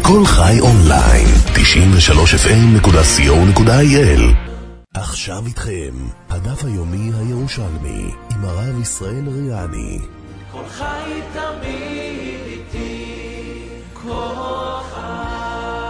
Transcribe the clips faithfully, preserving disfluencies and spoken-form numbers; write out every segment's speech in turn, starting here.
כל חי אונליין, תשעים ושלוש אף אם נקודה סי או נקודה איי אל. עכשיו איתכם, הדף היומי הירושלמי, עם הרב ישראל ריאני. כל חי תמיד איתי, כל חי.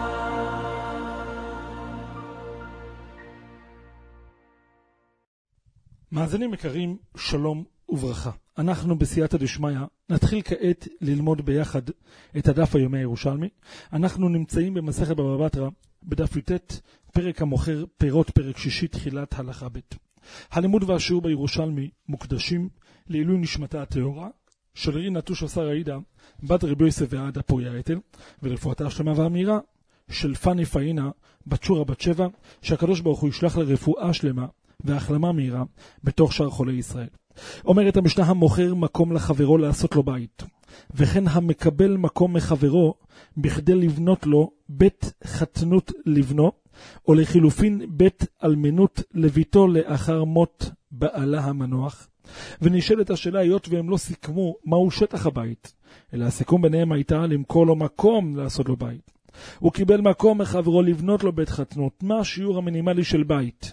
מאזינים יקרים, שלום וברכה. אנחנו בסייעתא דשמיא נתחיל כעת ללמוד ביחד את הדף היומי הירושלמי. אנחנו נמצאים במסכת בבא בתרא, בדף י"ט, פרק המוכר פירות, פרק שישי, תחילת הלכה ב'. הלימוד והשיעור בירושלמי מוקדשים לעילוי נשמתה הטהורה של רינה תושא שרה עידה, בת רבי יוסף ועדה פוריה אתל, ולרפואתה השלמה והמהירה של פני פאינה, בת שורה בת שבע, שהקדוש ברוך הוא ישלח לרפואה שלמה והחלמה מהירה בתוך שאר חולי ישראל. אומרת המשנה, המוכר מקום לחברו לעשות לו בית, וכן המקבל מקום מחברו בכדי לבנות לו בית חתנות לבנו, או לחילופין בית אלמנות לביתו לאחר מות בעלה המנוח. ונשאלת השאלה, היות והם לא סיכמו מהו שטח הבית, אלא הסיכום ביניהם הייתה למכור לו מקום לעשות לו בית. הוא קיבל מקום מחברו לבנות לו בית חתנות. מה השיעור המינימלי של בית?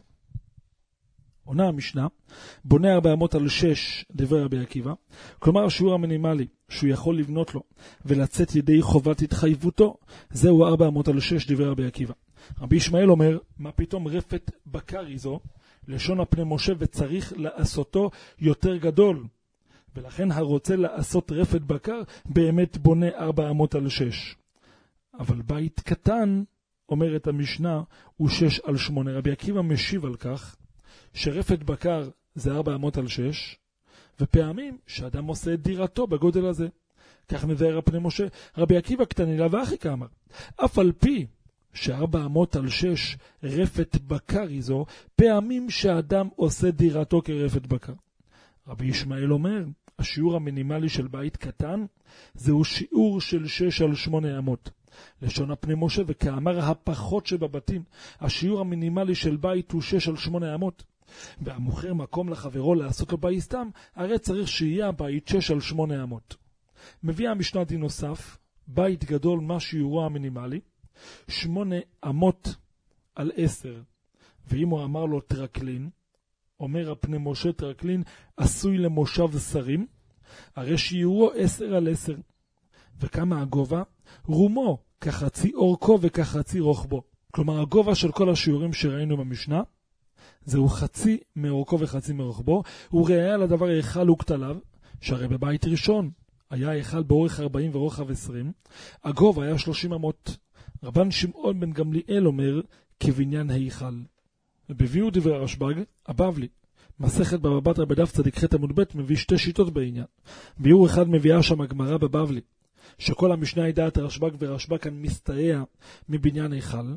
עונה המשנה, בונה ארבע אמות על שש, דברי רבי עקיבא, כלומר השיעור המינימלי שהוא יכול לבנות לו ולצאת ידי חובת התחייבותו, זהו ארבע אמות על שש, דברי רבי עקיבא. רבי ישמעאל אומר, מה פתאום רפת בקר איזו, לשון הפני משה, וצריך לעשותו יותר גדול, ולכן הרוצה לעשות רפת בקר באמת בונה ארבע אמות על שש. אבל בית קטן, אומרת המשנה, הוא שש על שמונה. רבי עקיבא משיב על כך, שרפת בקר זה ארבע אמות על שש, ופעמים שאדם עושה את דירתו בגודל הזה. כך מבאר הפני משה. רבי עקיבא קטנילה ואחי כאמר, אף על פי שארבע אמות על שש רפת בקר איזו, פעמים שאדם עושה דירתו כרפת בקר. רבי ישמעאל אומר, השיעור המינימלי של בית קטן, זהו שיעור של שש על שמונה אמות. לשון הפני משה, וכאמר הפחות שבבתים, השיעור המינימלי של בית הוא שש על שמונה אמות. והמוכר מקום לחברו לעשות לו בית סתם, הרי צריך שיהיה הבית שש על שמונה אמות. מביא המשנה דין נוסף, בית גדול מה שיעורו המינימלי, שמונה אמות על עשר. ואם הוא אמר לו טרקלין, אומר הפני משה, טרקלין עשוי למושב שרים, הרי שיעורו עשר על עשר. וכמה הגובה? רומו, כחצי אורכו וכחצי רוחבו. כלומר הגובה של כל השיעורים שראינו במשנה, זהו חצי מאורכו וחצי מרוחבו. הוא ראיה לדבר היכל וכתליו, שהרי בבית ראשון היה היכל באורך ארבעים ורוחב עשרים, הגובה היה שלושים אמות. רבן שמעון בן גמליאל אומר, כבניין היכל. ובביאו דברי הרשב"ג, הבבלי, מסכת בבא בתרא בדף צדיק ח' עמוד ב', מביא שתי שיטות בעניין. ביאור אחד מביאה שם הגמרא בבבלי, שכל המשנה היא דעת הרשב"ג, ורשב"ג כאן מסתייע מבניין היכל.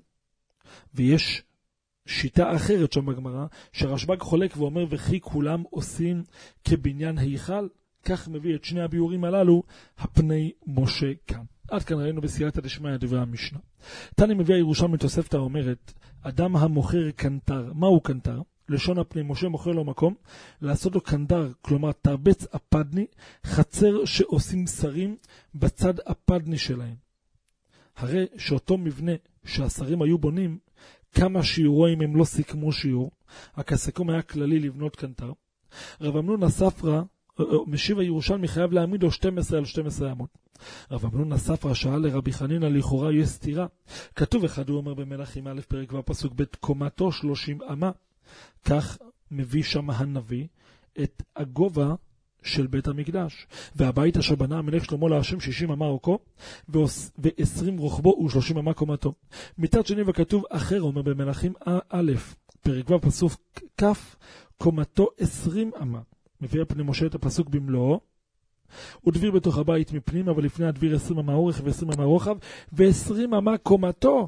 ויש שיטה אחרת שם בגמרא, שהרשב"ג חולק ואומר, וכי כולם עושים כבניין היכל. כך מביא את שני הביאורים הללו הפני משה כאן. עד כאן ראינו בסייעתא דשמיא דברי המשנה. תני מביא הירושלמי תוספתא אומרת, אדם המוכר קנטר. מהו קנטר? לשון הפני משה, מוכר לו מקום לעשות לו קנדר, כלומר תרבץ אפדני, חצר שעושים שרים בצד אפדני שלהם. הרי שאותו מבנה שהשרים היו בונים, כמה שיעורו אם הם לא סיכמו שיעור, הכסיכום היה כללי לבנות קנטר. רב אמנון הספרא, משיב הירושלמי, חייב להעמיד לו שתים עשרה על שתים עשרה אמות. רב אמנון הספרא שאל לרבי חנינא, לכאורה יש סתירה. כתוב אחד, הוא אומר במלכים א' פרק ו' פסוק ב', קומתו שלושים אמה. כך מביא שם הנביא את הגובה של בית המקדש. והבית אשר בנה המלך שלמה להשם שישים אמה אורכו ועשרים רוחבו ושלושים אמה קומתו. מצד שני וכתוב אחר, אומר במלכים א' פרק ו' פסוק כ', קומתו עשרים אמה. מביא הפני משה את הפסוק במלואו, ודביר בתוך הבית מפנים, אבל לפני הדביר עשרים אמה אורך ועשרים אמה רוחב ועשרים אמה קומתו.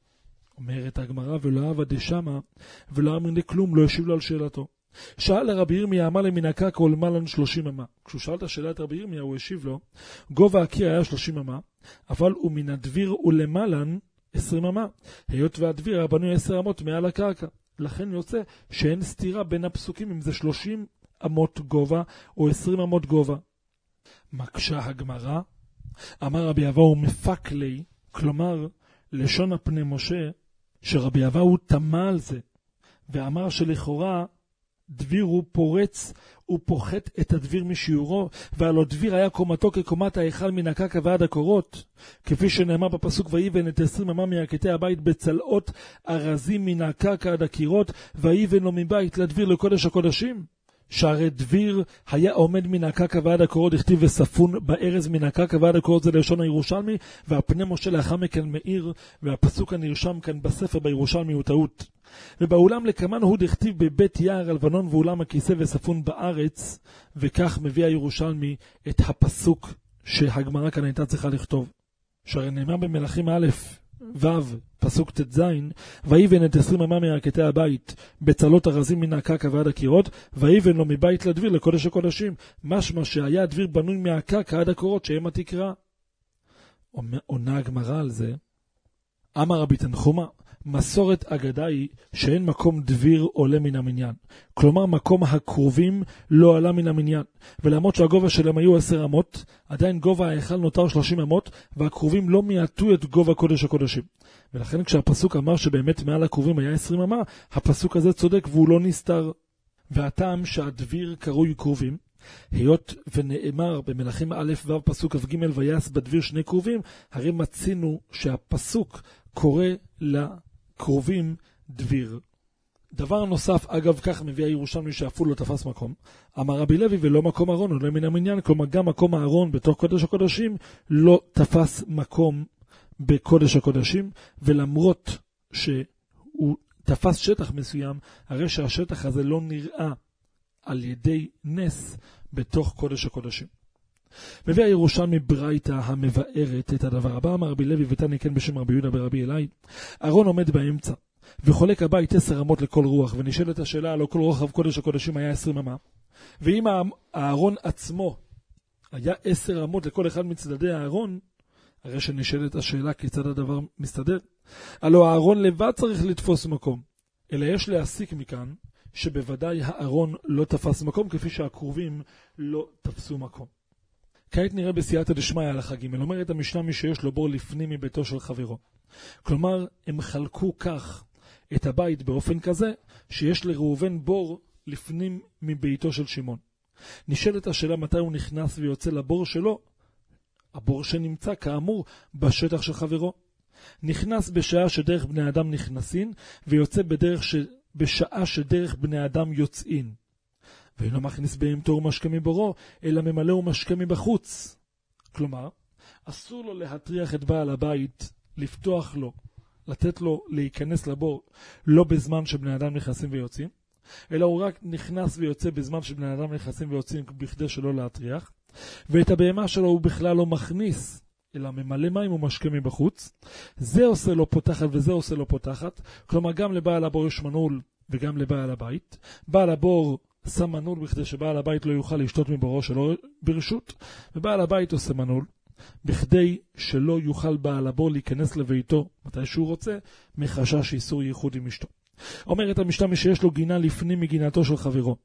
אומרת הגמרא, ולא אבא דשמה ולא אמר כלום, לא השיב לו על שאלתו. שאל לרבי ירמיה, אמר למן הקרקע ולמעלה שלושים אמה. כשהוא שאל את השאלה את רבי ירמיה, הוא השיב לו, גובה הקיר היה שלושים אמה, אבל הוא מן הדביר ולמעלה עשרים אמה, היות והדביר היה בנוי עשר אמות מעל הקרקע. לכן יוצא שאין סתירה בין הפסוקים אם זה שלושים אמות גובה או עשרים אמות גובה. מקשה הגמרא, אמר רבי אבאו מפק לי, כלומר, לשון הפני משה, שרבי אבאו תמה על זה, ואמר שלכאורה דביר הוא פורץ, הוא פוחת את הדביר משיעורו, והלא דביר היה קומתו כקומת ההיכל מן הקרקע ועד הקורות, כפי שנאמר בפסוק ויבן את עשרים אמה מירכתי הבית בצלעות ארזים מן הקרקע עד הקירות, ויבן לו מבית לדביר לקודש הקודשים. שהרי דביר היה עומד מן הקרקע ועד הקורות, הכתיב וספון בארז מן הקרקע ועד הקורות, זה לשון הירושלמי, והפני משה לאחר מכן מאיר, והפסוק הנרשם כאן בספר בירושלמי הוא טעות. ובאולם לקמן הוא דכתיב בבית יער הלבנון ואולם הכיסא וספון בארץ, וכך מביא הירושלמי את הפסוק שהגמרא כאן הייתה צריכה לכתוב. שהרי נאמר במלכים א' ו' פסוק ת' ויבן את עשרים אמה מירכתי הבית בצלות ארזים מן הקרקע ועד הקירות, ויבן לו מבית לדביר לקודש הקודשים, משמע שהיה הדביר בנוי מהקרקע עד הקורות שהם התקרה. עונה הגמרא על זה, אמר רבי תנחומא, מסורת אגדה היא שאין מקום דביר עולה מן המניין. כלומר, מקום הקרובים לא עלה מן המניין. ולמרות שהגובה שלהם היו עשר אמות, עדיין גובה ההיכל נותר שלושים אמות, והקרובים לא מיעטו את גובה קודש הקודשים. ולכן כשהפסוק אמר שבאמת מעל הקרובים היה עשרים אמה, הפסוק הזה צודק והוא לא נסתר. והטעם שהדביר קרוי קרובים, היות ונאמר במלכים א' ו' פסוק כ"ג ויעש בדביר שני קרובים, הרי מצינו שהפסוק קורא לקרובים דביר. דבר נוסף, אגב כך מביא הירושלמי שאפילו לא תפס מקום, אמר רבי לוי ולא מקום ארון עולה מן המניין, כלומר גם מקום הארון בתוך קודש הקודשים לא תפס מקום בקודש הקודשים, ולמרות שהוא תפס שטח מסוים, הרי שהשטח הזה לא נראה על ידי נס בתוך קודש הקודשים. מביא הירושלמי ברייתא המבארת את הדבר הבא, אמר רבי לוי ותני כן בשם רבי יהודה ברבי אלי, ארון עומד באמצע, וחולק הבית עשר אמות לכל רוח, ונשאלת השאלה, לא כל רוחב קודש הקודשים היה עשרים אמה, ואם הארון עצמו היה עשר אמות לכל אחד מצדדי הארון, הרי שנשאלת השאלה כיצד הדבר מסתדר. הלא הארון לבד צריך לתפוס מקום, אלא יש להסיק מכאן שבוודאי הארון לא תפס מקום, כפי שהקרובים לא תפסו מקום. כעת נראה בסייעתא דשמיא הלכה ג', אומרת המשנה מי שיש לו בור לפנים מביתו של חברו. כלומר, הם חלקו כך את הבית באופן כזה, שיש לראובן בור לפנים מביתו של שמעון. נשאלת השאלה מתי הוא נכנס ויוצא לבור שלו, הבור שנמצא כאמור בשטח של חברו. נכנס בשעה שדרך בני אדם נכנסין, ויוצא בדרך ש... בשעה שדרך בני אדם יוצאין. ואינו מכניס בהמתו ומשקה מבורו, אלא ממלא ומשקה מבחוץ. כלומר, אסור לו להטריח את בעל הבית, לפתוח לו, לתת לו להיכנס לבור, לא בזמן שבני אדם נכנסים ויוצאים, אלא הוא רק נכנס ויוצא בזמן שבני אדם נכנסים ויוצאים, בכדי שלא להטריח, ואת הבהמה שלו הוא בכלל לא מכניס, אלא ממלא מים ומשקה מבחוץ. זה עושה לו פותחת וזה עושה לו פותחת, כלומר גם לבעל הבור יש מנעול וגם לבעל הבית. בעל הבור שם מנעול בכדי שבעל הבית לא יוכל לשתות מבורו שלו ברשות, ובעל הבית עושה מנעול בכדי שלא יוכל בעל הבור להיכנס לביתו מתי שהוא רוצה, מחשש איסור ייחוד עם אשתו. אומרת המשנה שיש לו גינה לפנים מגינתו של חברו,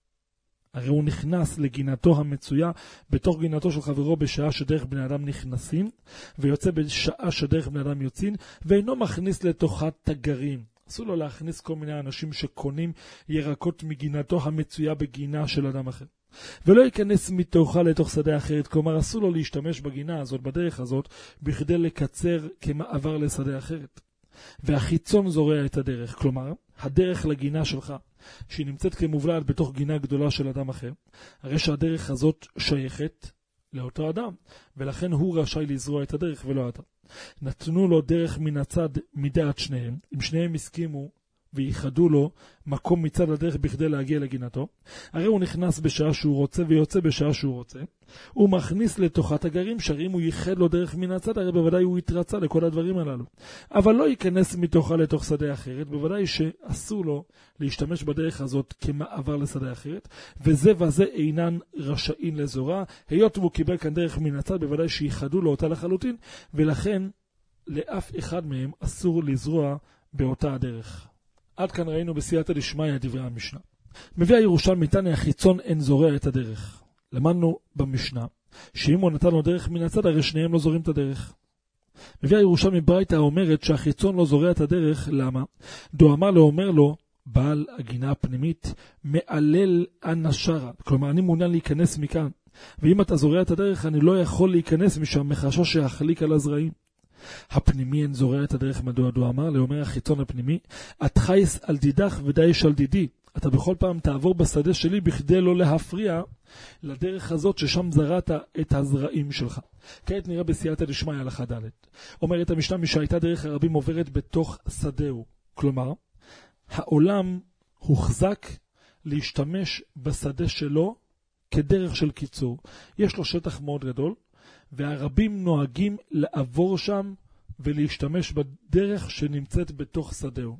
הרי הוא נכנס לגינתו המצויה בתוך גינתו של חברו בשעה שדרך בני אדם נכנסים, ויוצא בשעה שדרך בני אדם יוצאים, ואינו מכניס לתוכה תגרים. אסור לו להכניס כל מיני אנשים שקונים ירקות מגינתו המצויה בגינה של אדם אחר. ולא ייכנס מתוכה לתוך שדה אחרת, כלומר אסור לו להשתמש בגינה הזאת, בדרך הזאת, בכדי לקצר כמעבר לשדה אחרת. והחיצון זורע את הדרך, כלומר, הדרך לגינה שלך, שהיא נמצאת כמובלעת בתוך גינה גדולה של אדם אחר, הרי שהדרך הזאת שייכת לאותו אדם, ולכן הוא רשאי לזרוע את הדרך ולא אתה. נתנו לו דרך מן הצד מדעת שניהם, אם שניהם הסכימו וייחדו לו מקום מצד הדרך בכדי להגיע לגינתו, הרי הוא נכנס בשעה שהוא רוצה ויוצא בשעה שהוא רוצה, הוא מכניס לתוכת הגרים, שרים הוא ייחד לו דרך מן הצד, הרי בוודאי הוא יתרצה לכל הדברים הללו. אבל לא ייכנס מתוכה לתוך שדה אחרת, בוודאי שאסור לו להשתמש בדרך הזאת כמעבר לשדה אחרת, וזה וזה אינן רשאין לזורה, היות הוא קיבל כאן דרך מן הצד, בוודאי שייחדו לו אותה לחלוטין, ולכן לאף אחד מהם אסור לזרוע באותה הדרך. עד כאן ראינו בסייעתא דשמיא דברי המשנה. מביא הירושלמי תניא החיצון אין זורע את הדרך. למדנו במשנה שאם הוא נתן לו דרך מן הצד, הרי שניהם לא זורים את הדרך. מביא הירושלמי ברייתא אומרת שהחיצון לא זורע את הדרך, למה? דו אמר לו, אומר לו, בעל הגינה הפנימית מעלל אנא שרה, כלומר אני מעוניין להיכנס מכאן, ואם אתה זורע את הדרך אני לא יכול להיכנס משם מחשש שיחליק על הזרעים. הפנימי אין זורע את הדרך, מדוע דו אמר? לאומר החיצון הפנימי, את חייס על דידך ודאיש על דידי, אתה בכל פעם תעבור בשדה שלי בכדי לא להפריע לדרך הזאת ששם זרעת את הזרעים שלך. כעת נראה בסייעתא דשמיא הלכה ד'. אומרת המשנה, מי שהייתה דרך הרבים עוברת בתוך שדהו, כלומר העולם הוחזק להשתמש בשדה שלו כדרך של קיצור. יש לו שטח מאוד גדול, והרבים נוהגים לעבור שם ולהשתמש בדרך שנמצאת בתוך שדהו.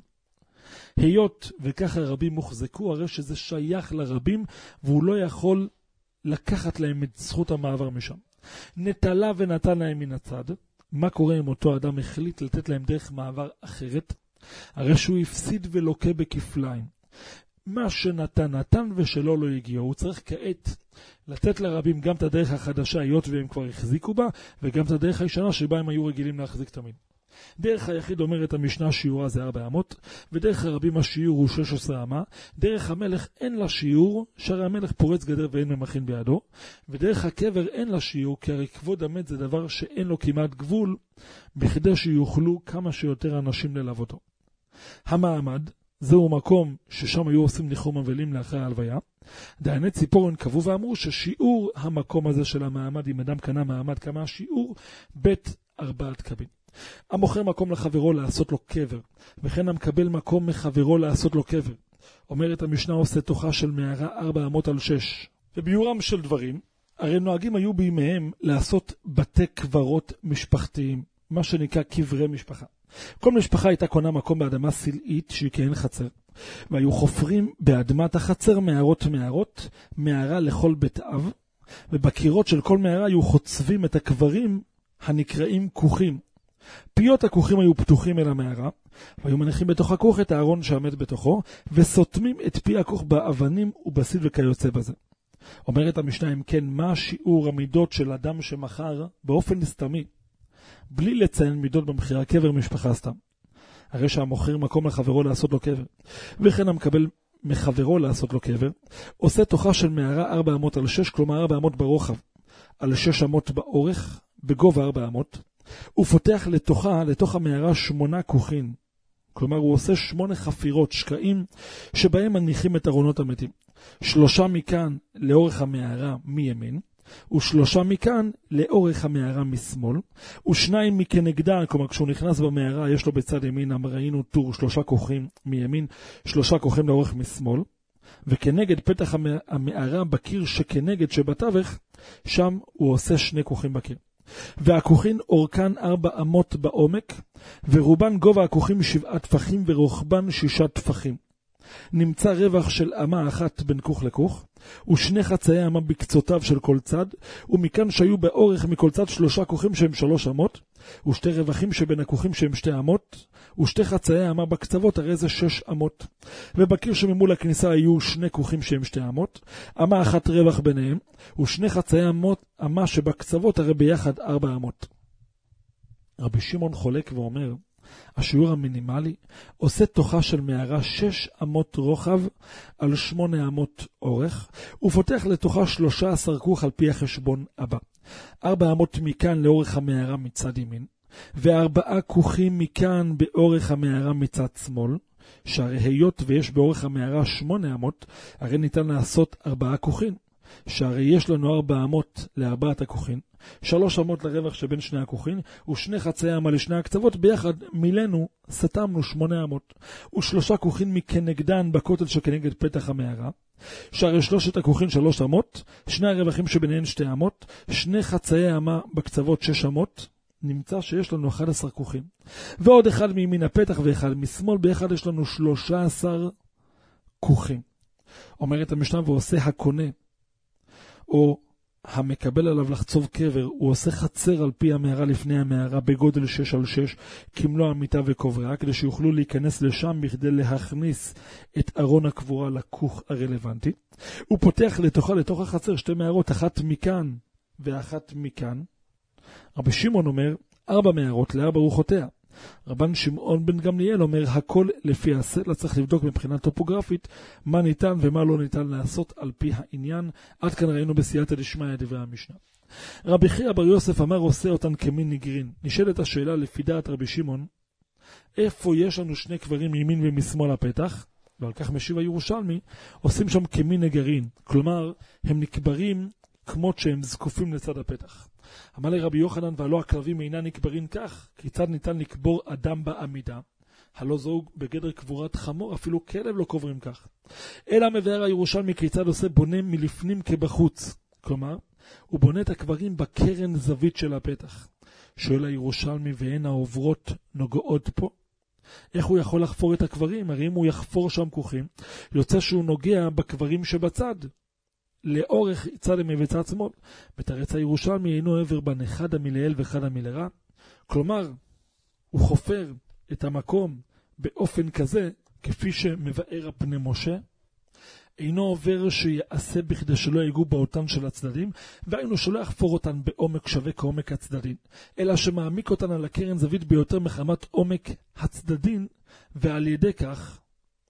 היות וככה רבים מוחזקו, הרי שזה שייך לרבים, והוא לא יכול לקחת להם את זכות המעבר משם. נטלה ונתן להם מן הצד. מה קורה אם אותו אדם החליט לתת להם דרך מעבר אחרת? הרי שהוא הפסיד ולוקה בכפליים. מה שנתן נתן ושלא לא הגיע. הוא צריך כעת לתת לרבים גם את הדרך החדשה, היות והם כבר החזיקו בה, וגם את הדרך הישנה שבה הם היו רגילים להחזיק תמיד. דרך היחיד אומרת המשנה שיעורה זה ארבע אמות, ודרך הרבים השיעור הוא שש עשרה אמה. דרך המלך אין לה שיעור, שהרי המלך פורץ גדר ואין ממכין בידו, ודרך הקבר אין לה שיעור, כי הרי כבוד המת זה דבר שאין לו כמעט גבול, בכדי שיוכלו כמה שיותר אנשים ללוותו. המעמד זהו מקום ששם היו עושים ניחום אבלים לאחרי ההלוויה. דייני ציפורן קבעו ואמרו ששיעור המקום הזה של המעמד, אם אדם קנה מעמד כמה השיעור, בית ארבעת קבין. המוכר מקום לחברו לעשות לו קבר, וכן המקבל מקום מחברו לעשות לו קבר. אומרת המשנה, עושה תוכה של מערה ארבע אמות על שש. וביורם של דברים, הרי נוהגים היו בימיהם לעשות בתי קברות משפחתיים, מה שנקרא קברי משפחה. כל משפחה הייתה קונה מקום באדמה סלעית שהיא כאין חצר, והיו חופרים באדמת החצר מערות מערות, מערה לכל בית אב, ובקירות של כל מערה היו חוצבים את הקברים הנקראים כוכים. פיות הכוכים היו פתוחים אל המערה, והיו מניחים בתוך הכוך את הארון שעמד בתוכו, וסותמים את פי הכוך באבנים ובסיד וכיוצא בזה. אומרת המשנה, אם כן, מה שיעור המידות של אדם שמכר באופן סתמי, בלי לציין מידות במחירה קבר משפחה סתם? הרי שהמוכר מקום לחברו לעשות לו קבר, וכן המקבל מחברו לעשות לו קבר, עושה תוכה של מערה ארבע אמות על שש, כלומר ארבע אמות ברוחב, על שש אמות באורך, בגובה ארבע אמות, הוא פותח לתוכה, לתוך המערה שמונה כוכין, כלומר הוא עושה שמונה חפירות, שקעים, שבהם מניחים את ארונות המתים. שלושה מכאן לאורך המערה מימין, ושלושה מכאן לאורך המערה משמאל, ושניים מכנגדה, כלומר כשהוא נכנס במערה יש לו בצד ימין, ראינו טור, שלושה כוכים מימין, שלושה כוכים לאורך משמאל, וכנגד פתח המערה בקיר שכנגד שבתווך, שם הוא עושה שני כוכים בקיר. והכוכין אורכן ארבע אמות בעומק, ורובן גובה הכוכים שבעה טפחים ורוחבן שישה טפחים. נמצא רווח של אמה אחת בין כוך לכוך, ושני חצאי אמה בקצותיו של כל צד, ומכאן שהיו באורך מכל צד שלושה כוכים שהם שלוש אמות, ושתי רווחים שבין הכוכים שהם שתי אמות, ושתי חצאי אמה בקצוות, הרי זה שש אמות. ובקיר שממול הכניסה היו שני כוכים שהם שתי אמות, אמה אחת רווח ביניהם, ושני חצאי אמות, אמה שבקצוות, הרי ביחד ארבע אמות. רבי שמעון חולק ואומר, השיעור המינימלי עושה תוכה של מערה שש אמות רוחב על שמונה אמות אורך, ופותח לתוכה שלושה עשר כוך על פי החשבון הבא. ארבע אמות מכאן לאורך המערה מצד ימין, וארבעה כוכים מכאן באורך המערה מצד שמאל, שהרי היות ויש באורך המערה שמונה אמות, הרי ניתן לעשות ארבעה כוכים, שהרי יש לנו ארבע אמות לארבעת הכוכים, שלוש אמות לרווח שבין שני הכוכים, ושני חצאי אמה לשני הקצוות, ביחד מילנו סתמנו שמונה אמות, ושלושה כוכים מכנגדן בכותל שכנגד פתח המערה, שהרי שלושת הכוכים שלוש אמות, שני הרווחים שביניהן שתי אמות, שני חצאי אמה בקצוות שש אמות, נמצא שיש לנו אחד עשר כוכים, ועוד אחד מימין הפתח ואחד משמאל, ביחד יש לנו שלושה עשר כוכים. אומרת המשנה, ועושה הקונה, או המקבל עליו לחצוב קבר, הוא עושה חצר על פי המערה לפני המערה בגודל שש על שש, כמלוא המיטה וקובריה, כדי שיוכלו להיכנס לשם בכדי להכניס את ארון הקבורה לכוך הרלוונטי. הוא פותח לתוכה, לתוך החצר, שתי מערות, אחת מכאן ואחת מכאן. רבי שמעון אומר, ארבע מערות לארבע רוחותיה. רבן שמעון בן גמליאל אומר, הכל לפי הסלע, צריך לבדוק מבחינה טופוגרפית מה ניתן ומה לא ניתן לעשות על פי העניין. עד כאן ראינו בסייעתא דשמיא דברי המשנה. רבי חייא בר יוסף אמר, עושה אותן כמין נגרין. נשאלת השאלה לפי דעת רבי שמעון, איפה יש לנו שני קברים מימין ומשמאל הפתח? ועל כך משיב הירושלמי, עושים שם כמין נגרין, כלומר הם נקברים כמות שהם זקופים לצד הפתח. אמר לרבי יוחנן, והלא הכלבים אינם נקברים כך, כיצד ניתן לקבור אדם בעמידה? הלא זו בגדר קבורת חמור, אפילו כלב לא קוברים כך. אלא מבאר הירושלמי כיצד עושה, בונה מלפנים כבחוץ, כלומר הוא בונה את הקברים בקרן זווית של הפתח. שואל הירושלמי, ואין העוברות נוגעות פה? איך הוא יכול לחפור את הקברים? הרי אם הוא יחפור שם כוחים, יוצא שהוא נוגע בקברים שבצד, לאורך צד ימין וצד שמאל. בתרץ הירושלמי, אינו עבר בן אחד המילאל ואחד המילרע. כלומר, הוא חופר את המקום באופן כזה, כפי שמבאר הפני משה, אינו עובר שיעשה בכדי שלא יגעו באותן של הצדדים, והיינו שלא יחפור אותן בעומק שווה כעומק הצדדים, אלא שמעמיק אותן על הקרן זווית ביותר מחמת עומק הצדדים, ועל ידי כך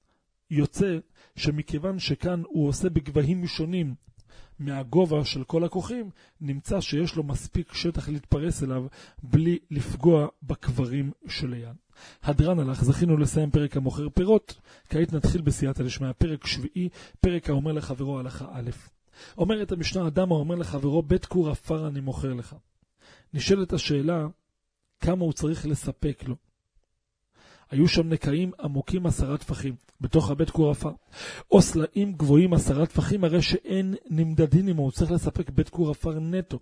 יוצא שמכיוון שכאן הוא עושה בגבהים שונים מהגובה של כל הכוחים, נמצא שיש לו מספיק שטח להתפרס אליו בלי לפגוע בקברים שליד. הדרן הלך, זכינו לסיים פרק המוכר פירות, כעת נתחיל בסייעתא דשמיא, פרק שביעי, פרק האומר לחברו הלכה א'. אומרת המשנה, אדם האומר לחברו, בית כור עפר אני מוכר לך. נשאלת השאלה, כמה הוא צריך לספק לו? היו שם נקעים עמוקים עשרה טפחים, בתוך הבית כור עפר. או סלעים גבוהים עשרה טפחים, הרי שאין נמדדין עמו, הוא צריך לספק בית כור עפר נטו.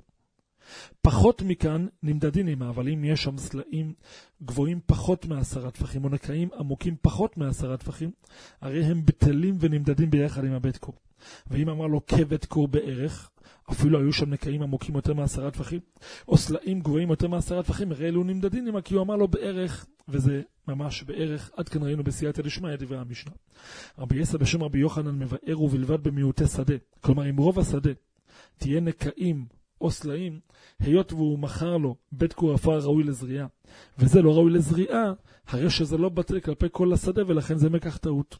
פחות מכאן נמדדין עמה, אבל אם יש שם סלעים גבוהים פחות מעשרה טפחים, או נקעים עמוקים פחות מעשרה טפחים, הרי הם בטלים ונמדדים ביחד עם הבית כור. ואם אמר לו כבית כור בערך, אפילו היו שם נקעים עמוקים יותר מעשרה טפחים, או סלעים גבוהים יותר מעשרה טפחים, הרי אלו נמדדים עמה, כי הוא אמר לו בערך, וזה ממש בערך. עד כאן ראינו בסייעתא דשמיא דברי המשנה. רבי יסא בשם רבי יוחנן מבאר ובלבד במיעוטי שדה, כלומר אם רוב השדה תהיה נקעים או סלעים, היות והוא מכר לו בית כור עפר ראוי לזריעה, וזה לא ראוי לזריעה, הרי שזה לא בטל כלפי כל השדה, ולכן זה מקח טעות.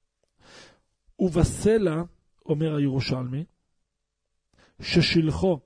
ובסלע, אומר הירושלמי, ששלחו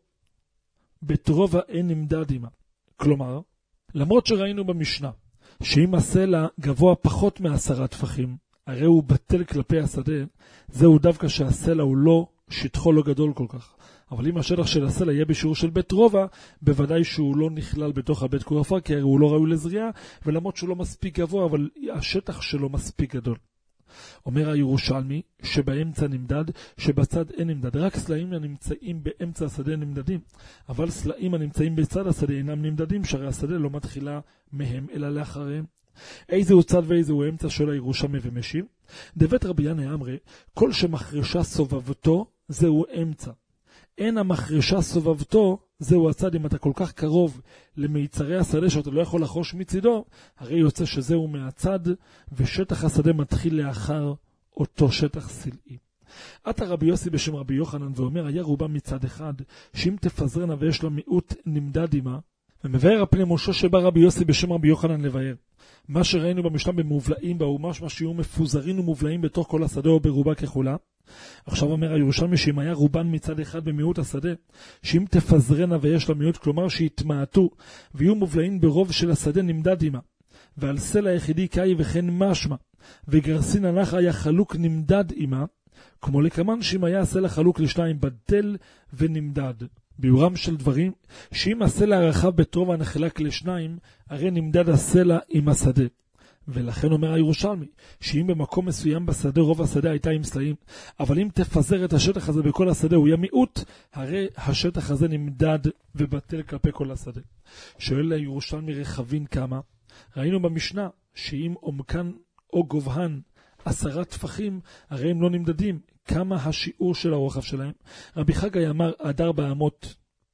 בטרובה אין נמדד עמה. כלומר, למרות שראינו במשנה, שאם הסלע גבוה פחות מעשרה טפחים, הרי הוא בטל כלפי השדה, זהו דווקא שהסלע הוא לא, שטחו לא גדול כל כך. אבל אם השטח של הסלע יהיה בשיעור של בית רובע, בוודאי שהוא לא נכלל בתוך הבית כור עפר, כי הרי הוא לא ראוי לזריעה, ולמרות שהוא לא מספיק גבוה, אבל השטח שלו מספיק גדול. אומר הירושלמי שבאמצע נמדד, שבצד אין נמדד. רק סלעים הנמצאים באמצע השדה נמדדים, אבל סלעים הנמצאים בצד השדה אינם נמדדים, שהרי השדה לא מתחילה מהם אלא לאחריהם. איזה הוא צד ואיזה הוא אמצע של הירושלמי ומשיב? דבית רבי ינאי אמרי, כל שמחרשה סובבתו זהו אמצע. אין המחרשה סובבתו זהו הצד. אם אתה כל כך קרוב למיצרי השדה שאתה לא יכול לחוש מצידו, הרי יוצא שזהו מהצד, ושטח השדה מתחיל לאחר אותו שטח סלעי. עתה רבי יוסי בשם רבי יוחנן ואומר, היה רובה מצד אחד, שאם תפזרנה ויש לה מיעוט נמדד עמה, ומבאר הפני משה שבא רבי יוסי בשם רבי יוחנן לבאר. מה שראינו במשנה במובלעים באומש, מה שיהיו מפוזרים ומובלעים בתוך כל השדה או ברובה ככולה. עכשיו אומר הירושלמי שאם היה רובן מצד אחד במיעוט השדה, שאם תפזרנה ויש לה מיעוט, כלומר שיתמעטו ויהיו מובלעים ברוב של השדה נמדד עמה, ועל סלע היחידי קאי וכן משמע, וגרסין הנח היה חלוק נמדד עמה, כמו לקמן שאם היה הסלע חלוק לשניים בטל ונמדד. ביורם של דברים, שאם הסלע הרחב בטרובה נחלק לשניים, הרי נמדד הסלע עם השדה. ולכן אומר הירושלמי, שאם במקום מסוים בשדה רוב השדה הייתה עם סלעים, אבל אם תפזר את השטח הזה בכל השדה הוא יהיה מיעוט, הרי השטח הזה נמדד ובטל כלפי כל השדה. שואל הירושלמי רחבין כמה? ראינו במשנה שאם עומקן או גובהן עשרה טפחים, הרי הם לא נמדדים. כמה השיעור של הרוחב שלהם? רבי חגי אמר עד ארבע אמות.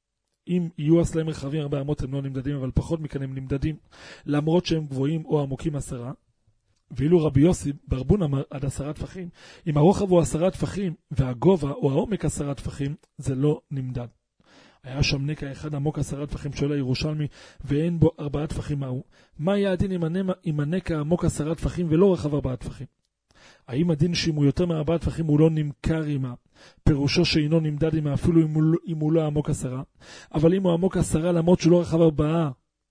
אם יהיו הסלעים רחבים ארבע אמות הם לא נמדדים, אבל פחות מכאן הם נמדדים, למרות שהם גבוהים או עמוקים עשרה. ואילו רבי יוסי ברבון אמר עד עשרה טפחים, אם הרוחב הוא עשרה טפחים והגובה או העומק עשרה טפחים, זה לא נמדד. היה שם נקע אחד עמוק עשרה טפחים, שואל הירושלמי, ואין בו ארבעה טפחים מהו. מה היה הדין עם הנקע עמוק עשרה טפחים ולא רחב ארבעה טפחים? האם הדין שאם הוא יותר מארבעה טפחים הוא לא נמכר עמה, פירושו שאינו נמדד עמה אפילו אם הוא, אם הוא לא עמוק עשרה, אבל אם הוא עמוק עשרה למרות שהוא לא רחב ארבעה,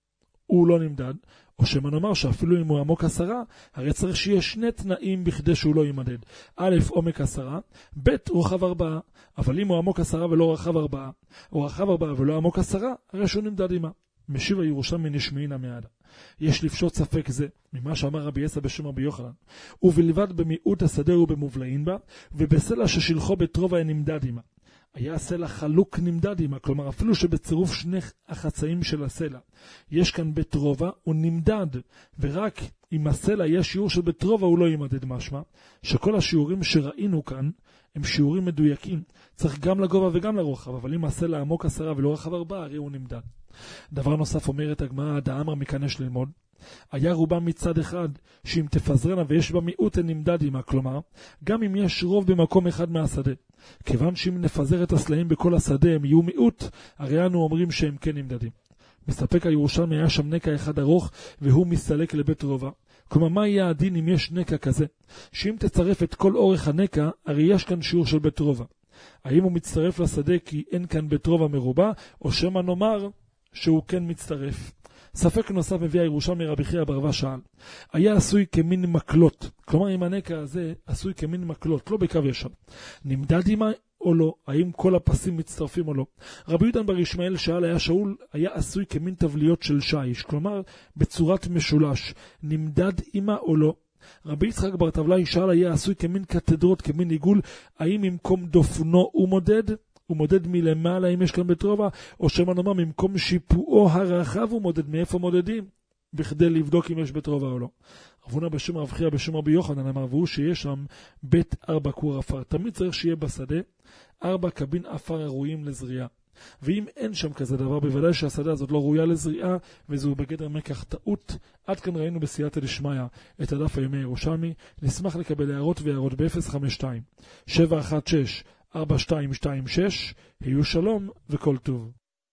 הוא לא נמדד, או שמה נאמר שאפילו אם הוא עמוק עשרה, הרי צריך שיהיה שני תנאים בכדי שהוא לא יימדד. א', עומק עשרה, ב', רוחב ארבעה, אבל אם הוא עמוק עשרה ולא רחב ארבעה, או רחב ארבעה ולא עמוק עשרה, הרי שהוא נמדד עמה. משיב הירושלמי נשמעינא מעדה. יש לפשוט ספק זה, ממה שאמר רבי יסא בשם רבי יוחנן, ובלבד במיעוט השדה ובמובלעין בה, ובסלע ששלחו בטרובה נמדד עמה. היה הסלע חלוק נמדד עמה, כלומר אפילו שבצירוף שני החצאים של הסלע יש כאן בטרובה, הוא נמדד, ורק אם הסלע יש שיעור של בטרובה הוא לא יימדד, משמע שכל השיעורים שראינו כאן הם שיעורים מדויקים, צריך גם לגובה וגם לרוחב, אבל אם הסלע עמוק עשרה ולא רחב ארבעה, הרי הוא נמדד. דבר נוסף אומרת הגמרא, דאמר מכאן יש ללמוד, היה רובם מצד אחד, שאם תפזרנה ויש בה מיעוט נמדד עמה, כלומר, גם אם יש רוב במקום אחד מהשדה. כיוון שאם נפזר את הסלעים בכל השדה הם יהיו מיעוט, הרי אנו אומרים שהם כן נמדדים. מספק הירושלמי היה שם נקע אחד ארוך, והוא מסתלק לבית רובע. כלומר, מה יהיה הדין אם יש נקע כזה? שאם תצרף את כל אורך הנקע, הרי יש כאן שיעור של בית רובע. האם הוא מצטרף לשדה כי אין כאן בית רובע מרובע, או שמה נאמר שהוא כן מצטרף? ספק נוסף מביא הירושלמי רבי חייא ברבא שאל, היה עשוי כמין מקלות, כלומר אם הנקע הזה עשוי כמין מקלות, לא בקו ישר, נמדד עמה או לא, האם כל הפסים מצטרפים או לא? רבי יהודה בר ישמעאל שאל, היה שאול, היה עשוי כמין תבליות של שיש, כלומר בצורת משולש, נמדד עמה או לא? רבי יצחק בר טבלאי שאל, היה עשוי כמין קתדרות, כמין עיגול, האם במקום דופנו הוא מודד? הוא מודד מלמעלה אם יש כאן בית רובע, או שמה נאמר ממקום שיפועו הרחב הוא מודד, מאיפה מודדים? בכדי לבדוק אם יש בית רובע או לא. רב הונא בשם רב חייא בשם רבי יוחנן אמר, והוא שיש שם בית ארבע כור עפר, תמיד צריך שיהיה בשדה ארבע קבין עפר הראויים לזריעה. ואם אין שם כזה דבר, בוודאי שהשדה הזאת לא ראויה לזריעה, וזהו בגדר מקח טעות. עד כאן ראינו בסייעתא דשמיא את הדף היומי הירושלמי. נשמח לקבל הערות והערות ב-אפס חמש שתיים שבע אחת שש ארבע שתיים שתיים שש. היו שלום וכל טוב.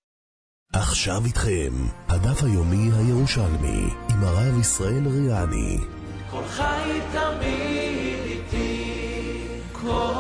עכשיו איתכם הדף היומי הירושלמי עם הרב ישראל ריאני. כל חי תמיד איתי, כל